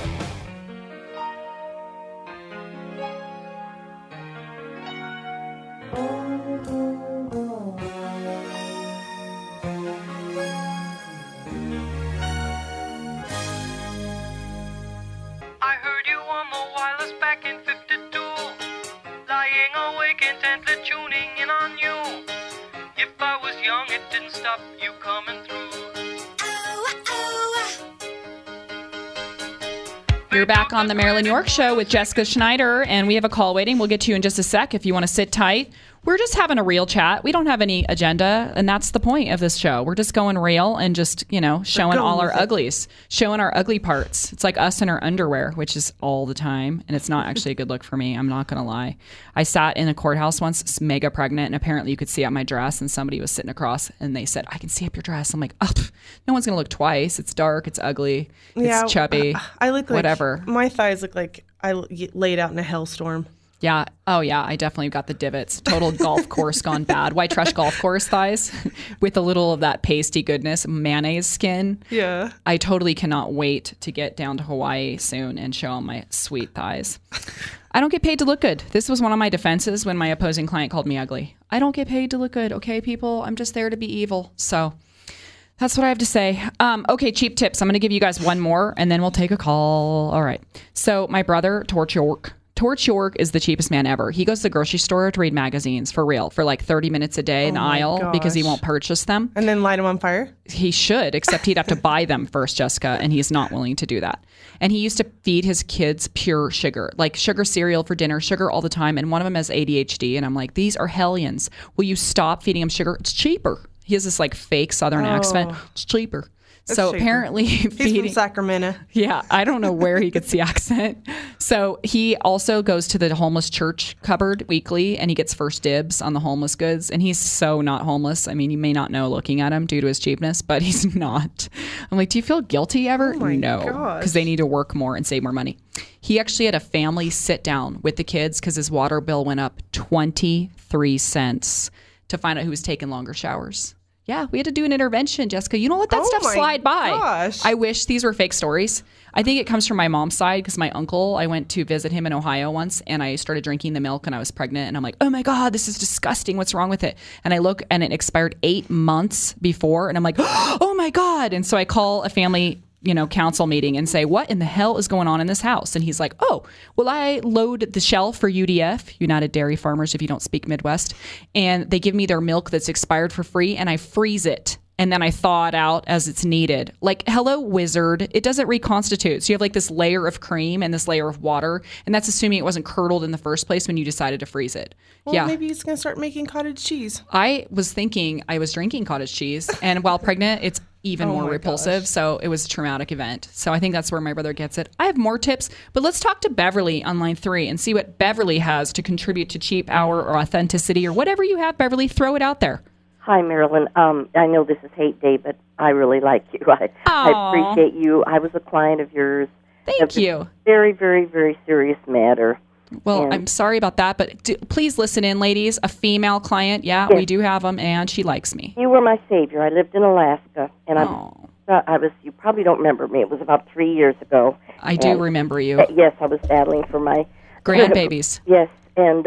I heard you on the wireless back in 52, lying awake intently tuning in on you. If I was young, it didn't stop you coming through. You're back on the Marilyn York Show with Jessica Schneider, and we have a call waiting. We'll get to you in just a sec if you want to sit tight. We're just having a real chat. We don't have any agenda, and that's the point of this show. We're just going real and just, showing all our uglies, showing our ugly parts. It's like us in our underwear, which is all the time, and it's not actually a good look for me. I'm not going to lie. I sat in a courthouse once, mega pregnant, and apparently you could see up my dress, and somebody was sitting across, and they said, I can see up your dress. I'm like, oh, no one's going to look twice. It's dark. It's ugly. It's chubby. I look like whatever. My thighs look like I laid out in a hailstorm. Yeah. Oh, yeah. I definitely got the divots. Total golf course gone bad. White trash golf course thighs with a little of that pasty goodness, mayonnaise skin. Yeah. I totally cannot wait to get down to Hawaii soon and show them my sweet thighs. I don't get paid to look good. This was one of my defenses when my opposing client called me ugly. I don't get paid to look good. Okay, people? I'm just there to be evil. So that's what I have to say. Okay, cheap tips. I'm going to give you guys one more, and then we'll take a call. All right. So my brother, Torch York is the cheapest man ever. He goes to the grocery store to read magazines, for real, for like 30 minutes a day in the aisle because he won't purchase them. And then light them on fire? He should, except he'd have to buy them first, Jessica, and he's not willing to do that. And he used to feed his kids pure sugar, like sugar cereal for dinner, sugar all the time. And one of them has ADHD. And I'm like, these are hellions. Will you stop feeding him sugar? It's cheaper. He has this like fake Southern accent. It's cheaper. So apparently he's from Sacramento. Yeah, I don't know where he gets the accent. So he also goes to the homeless church cupboard weekly, and he gets first dibs on the homeless goods. And he's so not homeless. I mean, you may not know looking at him due to his cheapness, but he's not. I'm like, do you feel guilty ever? No, because they need to work more and save more money. He actually had a family sit down with the kids because his water bill went up 23 cents to find out who was taking longer showers. Yeah, we had to do an intervention, Jessica. You don't let that stuff slide by. Gosh. I wish these were fake stories. I think it comes from my mom's side because my uncle, I went to visit him in Ohio once and I started drinking the milk and I was pregnant and I'm like, oh my God, this is disgusting. What's wrong with it? And I look and it expired 8 months before and I'm like, oh my God. And so I call a family council meeting and say, what in the hell is going on in this house? And he's like, oh, well, I load the shelf for UDF, United Dairy Farmers, if you don't speak Midwest, and they give me their milk that's expired for free and I freeze it. And then I thaw it out as it's needed. Like, hello, wizard. It doesn't reconstitute. So you have like this layer of cream and this layer of water. And that's assuming it wasn't curdled in the first place when you decided to freeze it. Well, maybe he's going to start making cottage cheese. I was thinking I was drinking cottage cheese. And while pregnant, it's even more repulsive. Gosh. So it was a traumatic event. So I think that's where my brother gets it. I have more tips, but let's talk to Beverly on line 3 and see what Beverly has to contribute to cheap hour or authenticity or whatever you have, Beverly. Throw it out there. Hi, Marilyn. I know this is Hate Day, but I really like you. I appreciate you. I was a client of yours. Thank you. Very, very, very serious matter. Well, I'm sorry about that, but please listen in, ladies. A female client, yes. We do have them, and she likes me. You were my savior. I lived in Alaska, and I was. You probably don't remember me. It was about 3 years ago. I do remember you. Yes, I was battling for my grandbabies. Yes, and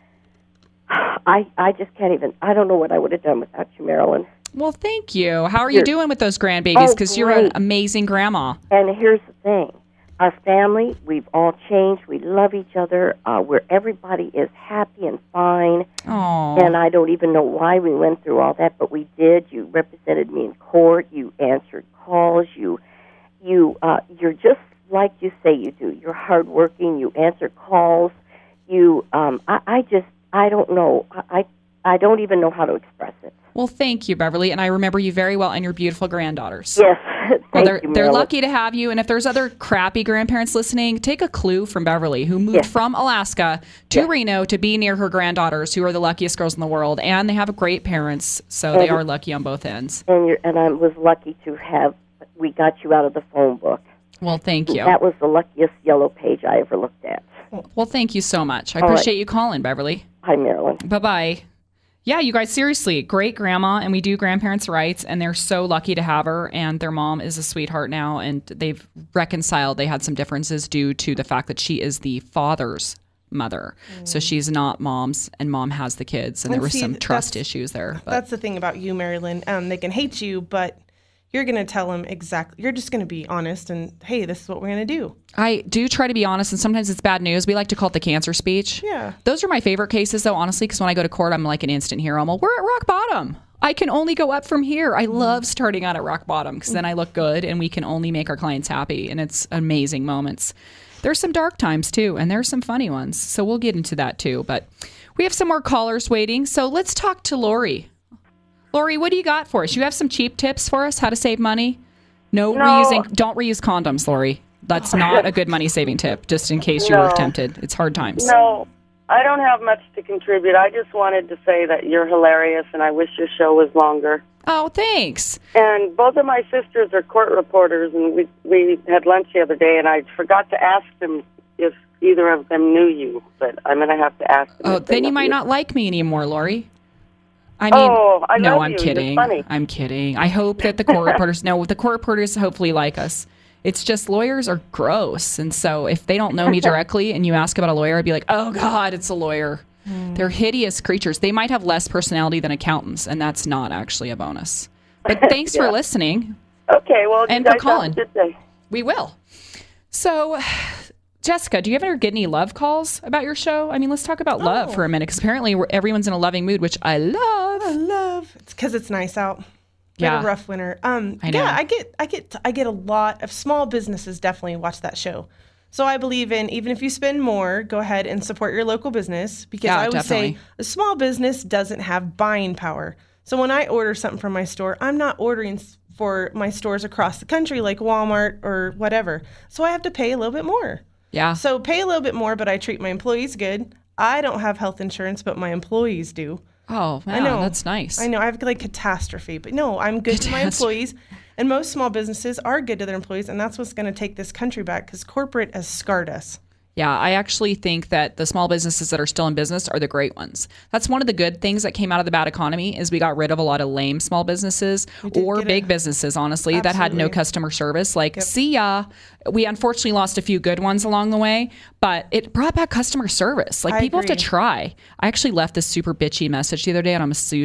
I just can't even. I don't know what I would have done without you, Marilyn. Well, thank you. How are you doing with those grandbabies? Because you're an amazing grandma. And here's the thing. Our family, we've all changed. We love each other. Where everybody is happy and fine. Aww. And I don't even know why we went through all that, but we did. You represented me in court. You answered calls. You're just like you say you do. You're hardworking. You answer calls. I don't know. I don't even know how to express it. Well, thank you, Beverly. And I remember you very well and your beautiful granddaughters. Yes. Well, they're lucky to have you. And if there's other crappy grandparents listening, take a clue from Beverly, who moved from Alaska to Reno to be near her granddaughters, who are the luckiest girls in the world. And they have great parents, so they are lucky on both ends. And I was lucky to we got you out of the phone book. Well, thank you. That was the luckiest yellow page I ever looked at. Well, thank you so much. I appreciate you calling, Beverly. Hi, Marilyn. Bye-bye. Yeah, you guys, seriously, great grandma, and we do grandparents' rights, and they're so lucky to have her, and their mom is a sweetheart now, and they've reconciled. They had some differences due to the fact that she is the father's mother. So she's not mom's, and mom has the kids, and there were some trust issues there. But that's the thing about you, Marilyn. They can hate you, but you're going to tell them exactly. You're just going to be honest and, hey, this is what we're going to do. I do try to be honest, and sometimes it's bad news. We like to call it the cancer speech. Yeah. Those are my favorite cases, though, honestly, because when I go to court, I'm like an instant hero. I'm like, we're at rock bottom. I can only go up from here. I love starting out at rock bottom because then I look good, and we can only make our clients happy, and it's amazing moments. There's some dark times, too, and there's some funny ones, so we'll get into that, too. But we have some more callers waiting, so let's talk to Lori. Lori, what do you got for us? You have some cheap tips for us, how to save money? Don't reuse condoms, Lori. That's not a good money-saving tip, just in case you were tempted. It's hard times. No, I don't have much to contribute. I just wanted to say that you're hilarious, and I wish your show was longer. Oh, thanks. And both of my sisters are court reporters, and we had lunch the other day, and I forgot to ask them if either of them knew you, but I'm going to have to ask them. Oh, then you might not like me anymore, Lori. I mean, no, I'm kidding. You're funny. I'm kidding. I hope that the court reporters, the court reporters hopefully like us. It's just lawyers are gross. And so if they don't know me directly and you ask about a lawyer, I'd be like, oh, God, it's a lawyer. They're hideous creatures. They might have less personality than accountants, and that's not actually a bonus. But thanks for listening. Okay, well, and you for guys calling. have a good day. We will. So, Jessica, do you ever get any love calls about your show? I mean, let's talk about love for a minute, because apparently everyone's in a loving mood, which I love. It's because it's nice out. We Yeah. had a rough winter. I know. Yeah, I get a lot of small businesses definitely watch that show. So I believe in, even if you spend more, go ahead and support your local business, because I always say a small business doesn't have buying power. So when I order something from my store, I'm not ordering for my stores across the country like Walmart or whatever. So I have to pay a little bit more. Yeah. So pay a little bit more, but I treat my employees good. I don't have health insurance, but my employees do. Oh, wow, I know. that's nice. I know. I have like catastrophe, but no, I'm good to my employees. And most small businesses are good to their employees, and that's what's going to take this country back, because corporate has scarred us. Yeah, I actually think that the small businesses that are still in business are the great ones. That's one of the good things that came out of the bad economy is we got rid of a lot of lame small businesses or big businesses, honestly, that had no customer service. Like, see ya. We unfortunately lost a few good ones along the way, but it brought back customer service. Like, people have to try. I actually left this super bitchy message the other day on a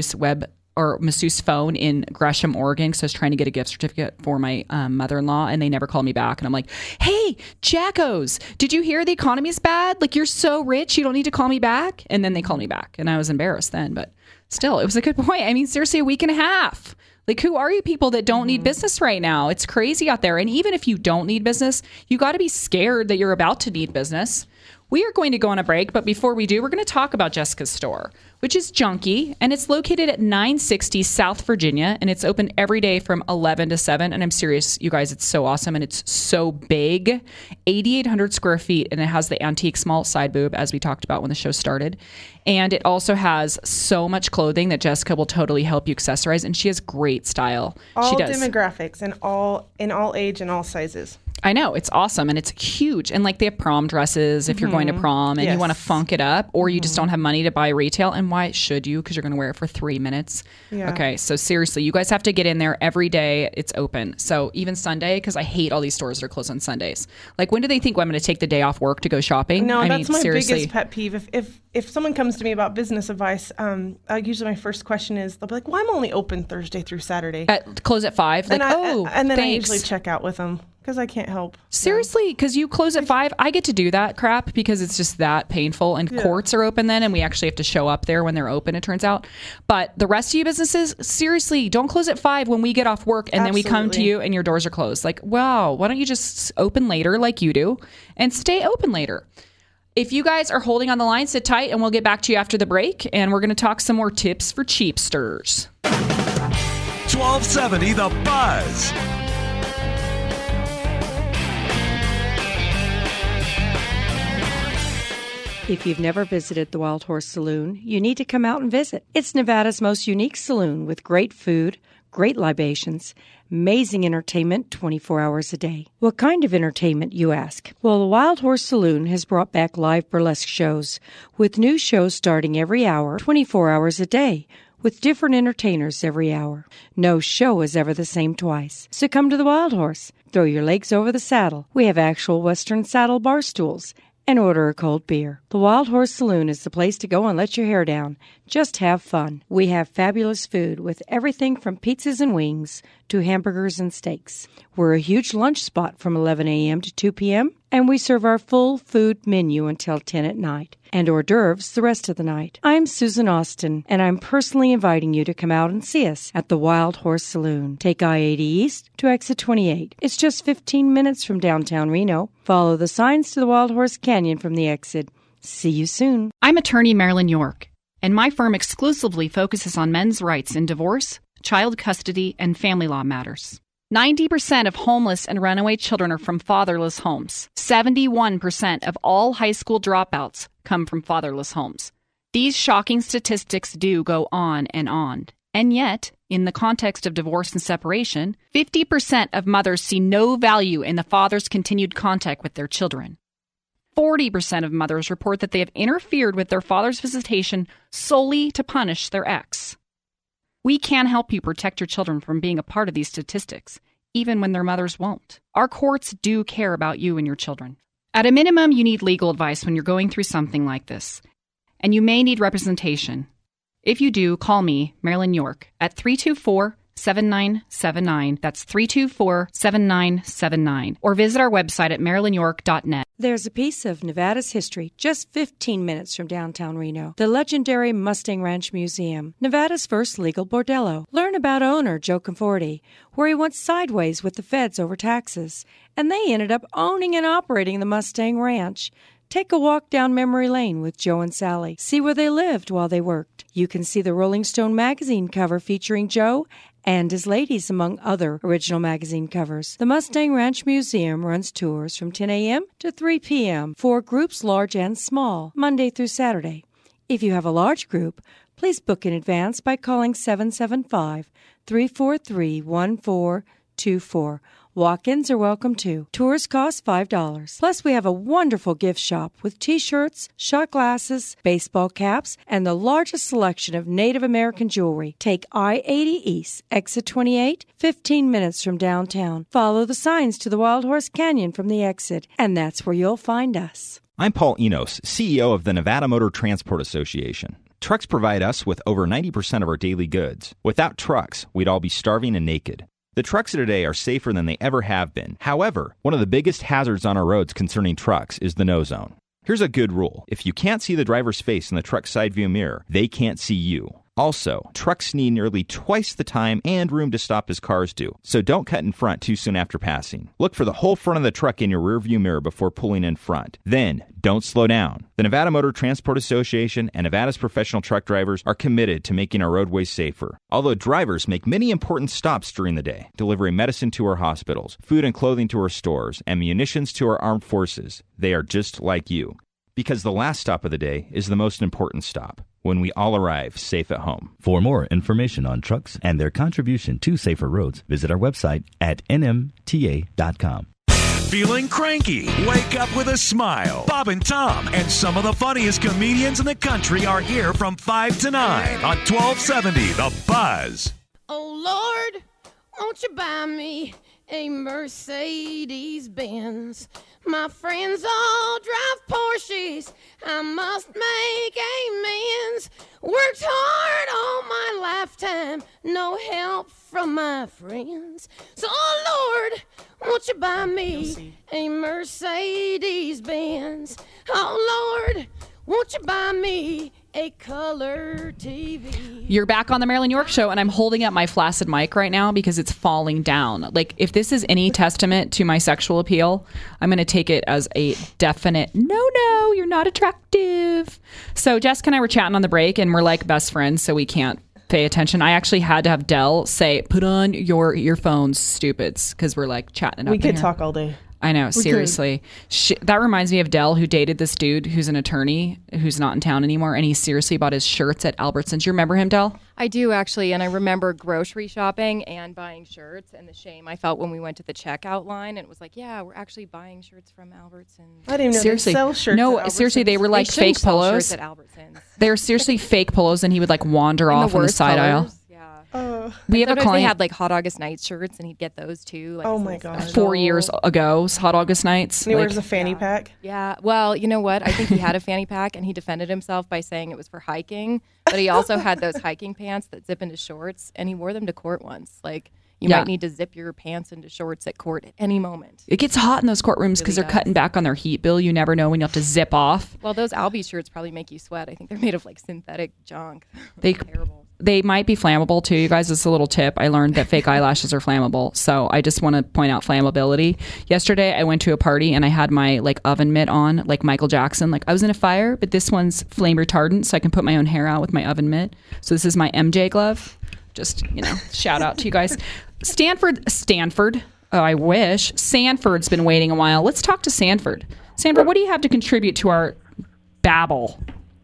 masseuse phone in Gresham, Oregon, because I was trying to get a gift certificate for my mother-in-law, and they never called me back. And I'm like, hey, jackos, did you hear the economy's bad? Like, you're so rich, you don't need to call me back? And then they called me back, and I was embarrassed then. But still, it was a good point. I mean, seriously, a week and a half. Like, who are you people that don't need business right now? It's crazy out there. And even if you don't need business, you got to be scared that you're about to need business. We are going to go on a break, but before we do, we're going to talk about Jessica's store, which is Junkie, and it's located at 960 South Virginia, and it's open every day from 11 to 7. And I'm serious, you guys, it's so awesome, and it's so big, 8,800 square feet, and it has the antique small side boob, as we talked about when the show started. And it also has so much clothing that Jessica will totally help you accessorize, and she has great style. All she does. demographics and all age and all sizes. I know, it's awesome, and it's huge. And like, they have prom dresses if you're going to prom and you want to funk it up, or you just don't have money to buy retail. And why should you? Because you're going to wear it for 3 minutes. Yeah. Okay, so seriously, you guys have to get in there every day. It's open. So even Sunday, because I hate all these stores that are closed on Sundays. Like, when do they think I'm going to take the day off work to go shopping? No, I that's mean, my seriously. biggest pet peeve. If someone comes to me about business advice, usually my first question is, they'll be like, well, I'm only open Thursday through Saturday. Close at 5? Like, and then I thanks. usually check out with them because I can't help. Seriously, because you close at 5, I get to do that crap because it's just that painful. And courts are open then, and we actually have to show up there when they're open, it turns out. But the rest of you businesses, seriously, don't close at 5 when we get off work and then we come to you and your doors are closed. Like, wow, why don't you just open later like you do and stay open later? If you guys are holding on the line, sit tight, and we'll get back to you after the break. And we're going to talk some more tips for cheapsters. 1270 The Buzz. If you've never visited the Wild Horse Saloon, you need to come out and visit. It's Nevada's most unique saloon with great food, great libations, amazing entertainment 24 hours a day. What kind of entertainment, you ask? Well, the Wild Horse Saloon has brought back live burlesque shows, with new shows starting every hour, 24 hours a day, with different entertainers every hour. No show is ever the same twice. So come to the Wild Horse. Throw your legs over the saddle. We have actual Western saddle bar stools. And order a cold beer. The Wild Horse Saloon is the place to go and let your hair down. Just have fun. We have fabulous food with everything from pizzas and wings to hamburgers and steaks. We're a huge lunch spot from 11 a.m. to 2 p.m. and we serve our full food menu until 10 at night, and hors d'oeuvres the rest of the night. I'm Susan Austin, and I'm personally inviting you to come out and see us at the Wild Horse Saloon. Take I-80 East to exit 28. It's just 15 minutes from downtown Reno. Follow the signs to the Wild Horse Canyon from the exit. See you soon. I'm attorney Marilyn York, and my firm exclusively focuses on men's rights in divorce, child custody, and family law matters. 90% of homeless and runaway children are from fatherless homes. 71% of all high school dropouts come from fatherless homes. These shocking statistics do go on. And yet, in the context of divorce and separation, 50% of mothers see no value in the father's continued contact with their children. 40% of mothers report that they have interfered with their father's visitation solely to punish their ex. We can help you protect your children from being a part of these statistics, even when their mothers won't. Our courts do care about you and your children. At a minimum, you need legal advice when you're going through something like this, and you may need representation. If you do, call me, Marilyn York, at 324-7979. That's 324-7979. Or visit our website at marilynyork.net. There's a piece of Nevada's history just 15 minutes from downtown Reno. The legendary Mustang Ranch Museum, Nevada's first legal bordello. Learn about owner Joe Conforti, where he went sideways with the feds over taxes, and they ended up owning and operating the Mustang Ranch. Take a walk down memory lane with Joe and Sally. See where they lived while they worked. You can see the Rolling Stone magazine cover featuring Joe and his ladies, among other original magazine covers. The Mustang Ranch Museum runs tours from 10 a.m. to 3 p.m. for groups large and small, Monday through Saturday. If you have a large group, please book in advance by calling 775-343-1424. Walk-ins are welcome too. Tours cost $5. Plus, we have a wonderful gift shop with T-shirts, shot glasses, baseball caps, and the largest selection of Native American jewelry. Take I-80 East, exit 28, 15 minutes from downtown. Follow the signs to the Wild Horse Canyon from the exit, and that's where you'll find us. I'm Paul Enos, CEO of the Nevada Motor Transport Association. Trucks provide us with over 90% of our daily goods. Without trucks, we'd all be starving and naked. The trucks of today are safer than they ever have been. However, one of the biggest hazards on our roads concerning trucks is the no zone. Here's a good rule. If you can't see the driver's face in the truck's side view mirror, they can't see you. Also, trucks need nearly twice the time and room to stop as cars do, so don't cut in front too soon after passing. Look for the whole front of the truck in your rearview mirror before pulling in front. Then, don't slow down. The Nevada Motor Transport Association and Nevada's professional truck drivers are committed to making our roadways safer. Although drivers make many important stops during the day, delivering medicine to our hospitals, food and clothing to our stores, and munitions to our armed forces, they are just like you. Because the last stop of the day is the most important stop, when we all arrive safe at home. For more information on trucks and their contribution to safer roads, visit our website at nmta.com. Feeling cranky? Wake up with a smile. Bob and Tom and some of the funniest comedians in the country are here from 5 to 9 on 1270 The Buzz. Oh, Lord, won't you buy me a Mercedes-Benz? My friends all drive Porsches. I must make amends. Worked hard all my lifetime. No help from my friends. So, oh, Lord, won't you buy me a Mercedes-Benz? Oh, Lord, won't you buy me a color TV? You're back on the Marilyn York Show, and I'm holding up my flaccid mic right now because it's falling down. Like, if this is any testament to my sexual appeal, I'm going to take it as a definite, no, you're not attractive. So Jessica and I were chatting on the break, and we're like best friends, so we can't pay attention. I actually had to have Dell say, put on your earphones, stupids, because we're like chatting it up. We could talk all day. I know, seriously. That reminds me of Dell, who dated this dude who's an attorney who's not in town anymore, and he seriously bought his shirts at Albertsons. You remember him, Dell? I do, actually, and I remember grocery shopping and buying shirts and the shame I felt when we went to the checkout line, and it was like, yeah, we're actually buying shirts from Albertsons. I didn't know seriously. they sell shirts No, at seriously, they were like fake polos. Shirts at Albertsons. They were seriously fake polos, and he would like wander off on the side aisle. We have a client. They had like Hot August Nights shirts, and he'd get those too. Like, oh my gosh! 4 years ago, Hot August Nights. And he wears a fanny pack. Yeah. Well, you know what? I think he had a fanny pack, and he defended himself by saying it was for hiking. But he also had those hiking pants that zip into shorts, and he wore them to court once. Like, you might need to zip your pants into shorts at court at any moment. It gets hot in those courtrooms because they're cutting back on their heat bill. You never know when you have to zip off. Well, those Albie shirts probably make you sweat. I think they're made of like synthetic junk. Terrible. They might be flammable too, you guys. It's a little tip. I learned that fake eyelashes are flammable. So I just want to point out flammability. Yesterday I went to a party and I had my like oven mitt on, like Michael Jackson. Like I was in a fire, but this one's flame retardant, so I can put my own hair out with my oven mitt. So this is my MJ glove. Just, shout out to you guys. Stanford. Oh, I wish. Sanford's been waiting a while. Let's talk to Sanford. Sanford, what do you have to contribute to our babble?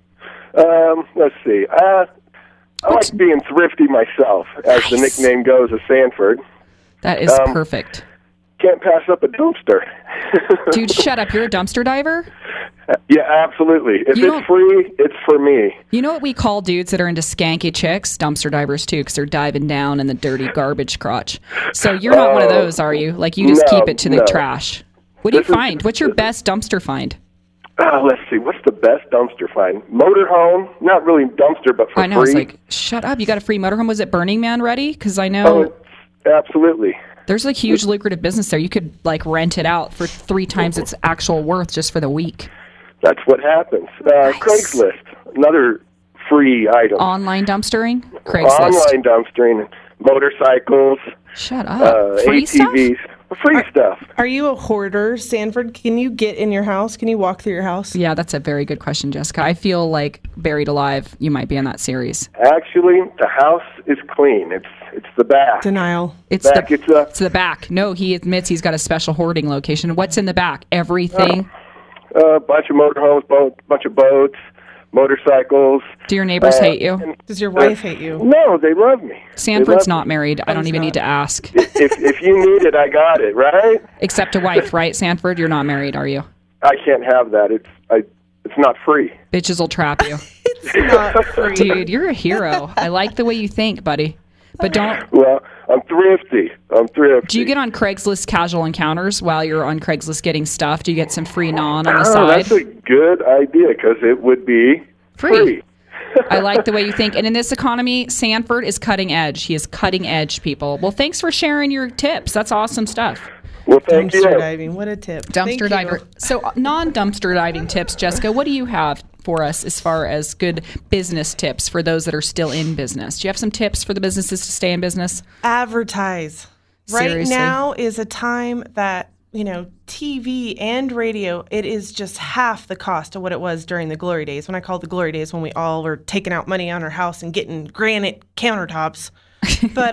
Let's see. I like being thrifty myself, as the nickname goes of Sanford. That is perfect. Can't pass up a dumpster. Dude, shut up. You're a dumpster diver? Yeah, absolutely. If it's free, it's for me. You know what we call dudes that are into skanky chicks? Dumpster divers, too, because they're diving down in the dirty garbage crotch. So you're not one of those, are you? Like, you just keep it to the trash. What do you find? What's your best dumpster find? Let's see. What's the best dumpster find? Motorhome. Not really dumpster, but for free. I know. It's like, shut up. You got a free motorhome. Was it Burning Man ready? Because I know... Oh, absolutely. There's a huge lucrative business there. You could, like, rent it out for 3 times its actual worth just for the week. That's what happens. Nice. Craigslist, another free item. Online dumpstering? Craigslist. Online dumpstering. Motorcycles. Shut up. Free ATVs. stuff? Free stuff. Are you a hoarder, Sanford? Can you get in your house? Can you walk through your house? Yeah, that's a very good question, Jessica. I feel like Buried Alive, you might be in that series. Actually, the house is clean. It's the back. Denial. It's the back. No, he admits he's got a special hoarding location. What's in the back? Everything? A bunch of motorhomes, bunch of boats, motorcycles. Do your neighbors hate you? Does your wife hate you? No, they love me. Sanford's not married. I don't even need to ask. If you need it, I got it, right? Except a wife, right, Sanford? You're not married, are you? I can't have that. It's not free. Bitches will trap you. It's not free. Dude, you're a hero. I like the way you think, buddy. But don't... Well, I'm thrifty. Do you get on Craigslist casual encounters while you're on Craigslist getting stuff? Do you get some free non on the side? That's a good idea because it would be free. I like the way you think. And in this economy, Sanford is cutting edge. He is cutting edge, people. Well, thanks for sharing your tips. That's awesome stuff. Well, thank you. Dumpster diving. What a tip. Dumpster diver. So non-dumpster diving tips, Jessica, what do you have for us as far as good business tips for those that are still in business? Do you have some tips for the businesses to stay in business? Advertise. Seriously? Right now is a time that, TV and radio, it is just half the cost of what it was during the glory days. When I call it the glory days, when we all were taking out money on our house and getting granite countertops. But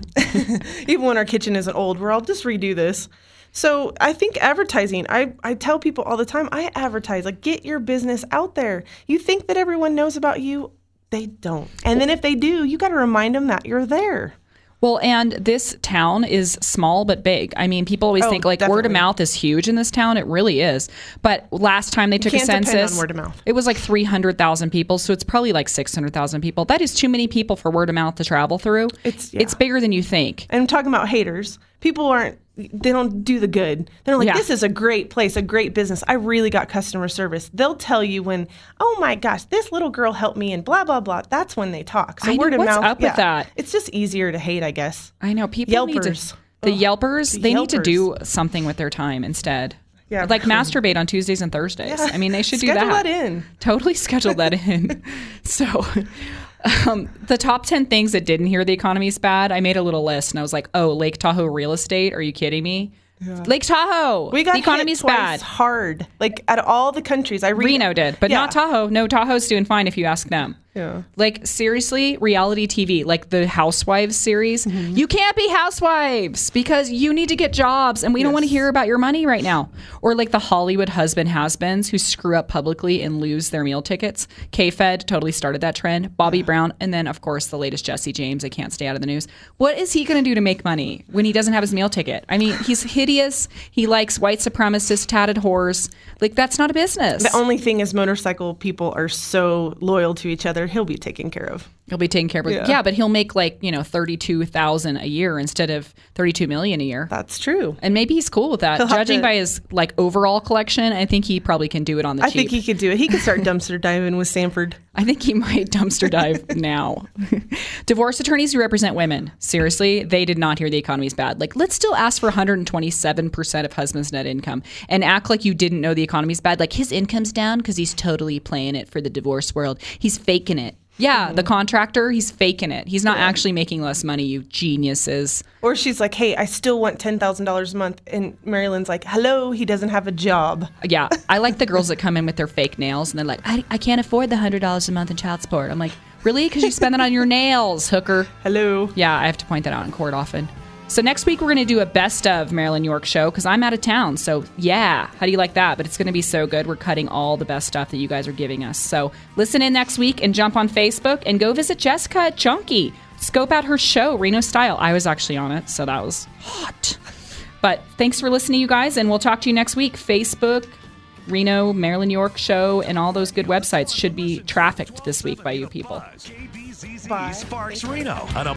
even when our kitchen isn't old, we're all just redo this. So I think advertising, I tell people all the time, I advertise, like get your business out there. You think that everyone knows about you? They don't. And then if they do, you got to remind them that you're there. Well, and this town is small but big. I mean, people always think like definitely. word of mouth is huge in this town. It really is. But last time they took a census, depend on word of mouth. It was like 300,000 people. So it's probably like 600,000 people. That is too many people for word of mouth to travel through. It's bigger than you think. And I'm talking about haters. People they don't do the good. They're like, this is a great place, a great business. I really got customer service. They'll tell you when, oh my gosh, this little girl helped me and blah, blah, blah. That's when they talk. So word of mouth. What's up with that? It's just easier to hate, I guess. I know. People Yelpers. need to, the Yelpers, they need to do something with their time instead. Yeah. Like masturbate on Tuesdays and Thursdays. Yeah. I mean, they should do Schedule that. that in. Totally schedule that in. So... the top 10 things that didn't hear the economy's bad, I made a little list and I was like, oh, Lake Tahoe real estate? Are you kidding me? Yeah. Lake Tahoe. We got the economy's hit twice bad. Hard. Like out of all the countries. Reno did, but not Tahoe. No, Tahoe's doing fine if you ask them. Yeah. Like seriously, reality TV, like the Housewives series. Mm-hmm. You can't be housewives because you need to get jobs and we don't want to hear about your money right now. Or like the Hollywood husband has-beens who screw up publicly and lose their meal tickets. K-Fed totally started that trend. Bobby Brown. And then of course the latest Jesse James. I can't stay out of the news. What is he going to do to make money when he doesn't have his meal ticket? I mean, he's hideous. He likes white supremacists, tatted whores. Like that's not a business. The only thing is motorcycle people are so loyal to each other. He'll be taken care of. He'll be taken care of. Yeah, but he'll make like, $32,000 a year instead of $32 million a year. That's true. And maybe he's cool with that. Judging by his like overall collection, I think he probably can do it on the cheap. I think he could do it. He could start dumpster diving with Sanford. I think he might dumpster dive now. Divorce attorneys who represent women. Seriously, they did not hear the economy's bad. Like, let's still ask for 127% of husband's net income and act like you didn't know the economy's bad. Like his income's down because he's totally playing it for the divorce world. He's faking it. Yeah, the contractor, he's faking it. He's not actually making less money, you geniuses. Or she's like, hey, I still want $10,000 a month. And Marilyn's like, hello, he doesn't have a job. Yeah, I like the girls that come in with their fake nails and they're like, I can't afford the $100 a month in child support. I'm like, really? Because you spend it on your nails, hooker. Hello. Yeah, I have to point that out in court often. So next week, we're going to do a best of Marilyn York show because I'm out of town. So yeah, how do you like that? But it's going to be so good. We're cutting all the best stuff that you guys are giving us. So listen in next week and jump on Facebook and go visit Jessica at Chunky. Scope out her show, Reno Style. I was actually on it, so that was hot. But thanks for listening, you guys, and we'll talk to you next week. Facebook, Reno, Maryland, York show, and all those good websites should be trafficked this week by you people. Sparks Reno on a